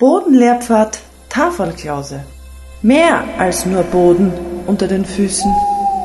Bodenlehrpfad Tafelklause. Mehr als nur Boden unter den Füßen.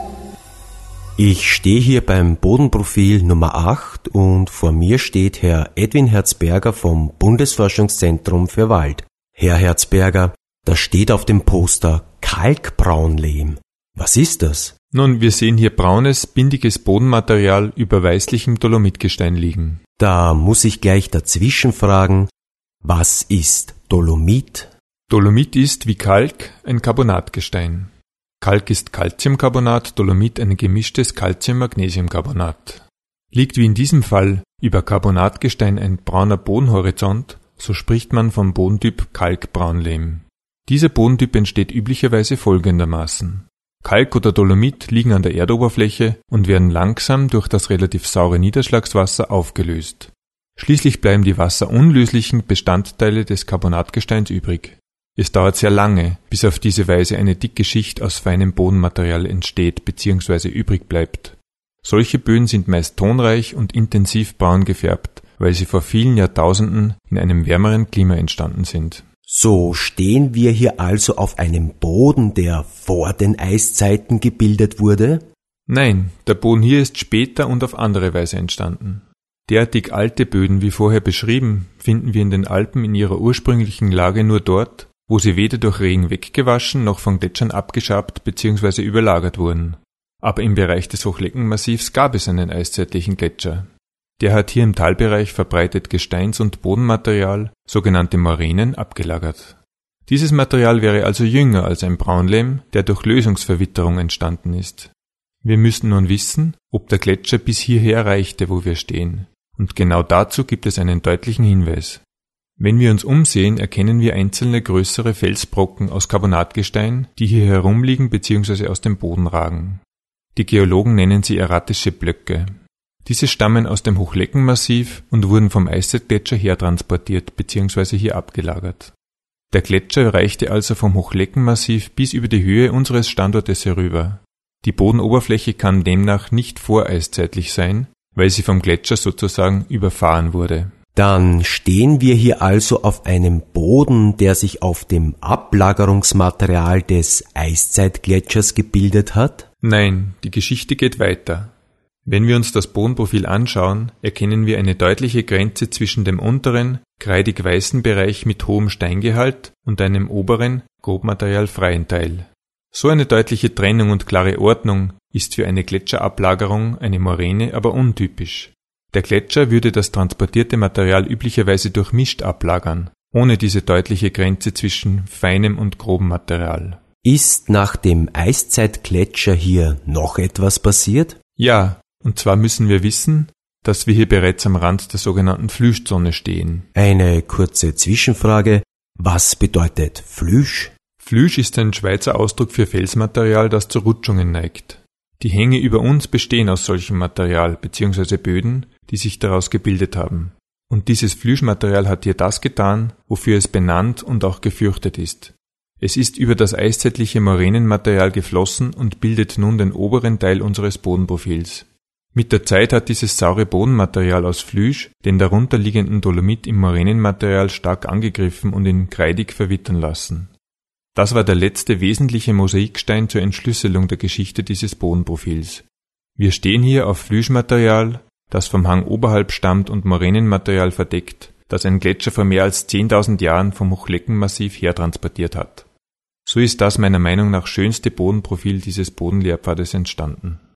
Ich stehe hier beim Bodenprofil Nummer 8 und vor mir steht Herr Edwin Herzberger vom Bundesforschungszentrum für Wald. Herr Herzberger, da steht auf dem Poster Kalkbraunlehm. Was ist das? Nun, wir sehen hier braunes, bindiges Bodenmaterial über weißlichem Dolomitgestein liegen. Da muss ich gleich dazwischen fragen, was ist Dolomit? Dolomit ist wie Kalk ein Carbonatgestein. Kalk ist Calciumcarbonat, Dolomit ein gemischtes Calcium-Magnesiumcarbonat. Liegt wie in diesem Fall über Carbonatgestein ein brauner Bodenhorizont, so spricht man vom Bodentyp Kalkbraunlehm. Dieser Bodentyp entsteht üblicherweise folgendermaßen. Kalk oder Dolomit liegen an der Erdoberfläche und werden langsam durch das relativ saure Niederschlagswasser aufgelöst. Schließlich bleiben die wasserunlöslichen Bestandteile des Carbonatgesteins übrig. Es dauert sehr lange, bis auf diese Weise eine dicke Schicht aus feinem Bodenmaterial entsteht bzw. übrig bleibt. Solche Böden sind meist tonreich und intensiv braun gefärbt, weil sie vor vielen Jahrtausenden in einem wärmeren Klima entstanden sind. So stehen wir hier also auf einem Boden, der vor den Eiszeiten gebildet wurde? Nein, der Boden hier ist später und auf andere Weise entstanden. Derartig alte Böden wie vorher beschrieben, finden wir in den Alpen in ihrer ursprünglichen Lage nur dort, wo sie weder durch Regen weggewaschen noch von Gletschern abgeschabt bzw. überlagert wurden. Aber im Bereich des Hochleckenmassivs gab es einen eiszeitlichen Gletscher. Der hat hier im Talbereich verbreitet Gesteins- und Bodenmaterial, sogenannte Moränen, abgelagert. Dieses Material wäre also jünger als ein Braunlehm, der durch Lösungsverwitterung entstanden ist. Wir müssen nun wissen, ob der Gletscher bis hierher reichte, wo wir stehen. Und genau dazu gibt es einen deutlichen Hinweis. Wenn wir uns umsehen, erkennen wir einzelne größere Felsbrocken aus Carbonatgestein, die hier herumliegen bzw. aus dem Boden ragen. Die Geologen nennen sie erratische Blöcke. Diese stammen aus dem Hochleckenmassiv und wurden vom Eiszeitgletscher hertransportiert bzw. hier abgelagert. Der Gletscher reichte also vom Hochleckenmassiv bis über die Höhe unseres Standortes herüber. Die Bodenoberfläche kann demnach nicht voreiszeitlich sein, weil sie vom Gletscher sozusagen überfahren wurde. Dann stehen wir hier also auf einem Boden, der sich auf dem Ablagerungsmaterial des Eiszeitgletschers gebildet hat? Nein, die Geschichte geht weiter. Wenn wir uns das Bodenprofil anschauen, erkennen wir eine deutliche Grenze zwischen dem unteren, kreidig weißen Bereich mit hohem Steingehalt und einem oberen, grobmaterialfreien Teil. So eine deutliche Trennung und klare Ordnung ist für eine Gletscherablagerung, eine Moräne, aber untypisch. Der Gletscher würde das transportierte Material üblicherweise durchmischt ablagern, ohne diese deutliche Grenze zwischen feinem und grobem Material. Ist nach dem Eiszeitgletscher hier noch etwas passiert? Ja, und zwar müssen wir wissen, dass wir hier bereits am Rand der sogenannten Flüschzone stehen. Eine kurze Zwischenfrage. Was bedeutet Flüsch? Flüsch ist ein Schweizer Ausdruck für Felsmaterial, das zu Rutschungen neigt. Die Hänge über uns bestehen aus solchem Material bzw. Böden, die sich daraus gebildet haben. Und dieses Flüschmaterial hat hier das getan, wofür es benannt und auch gefürchtet ist. Es ist über das eiszeitliche Moränenmaterial geflossen und bildet nun den oberen Teil unseres Bodenprofils. Mit der Zeit hat dieses saure Bodenmaterial aus Flüsch den darunter liegenden Dolomit im Moränenmaterial stark angegriffen und ihn kreidig verwittern lassen. Das war der letzte wesentliche Mosaikstein zur Entschlüsselung der Geschichte dieses Bodenprofils. Wir stehen hier auf Flüschmaterial, das vom Hang oberhalb stammt und Moränenmaterial verdeckt, das ein Gletscher vor mehr als 10.000 Jahren vom Hochleckenmassiv hertransportiert hat. So ist das meiner Meinung nach schönste Bodenprofil dieses Bodenlehrpfades entstanden.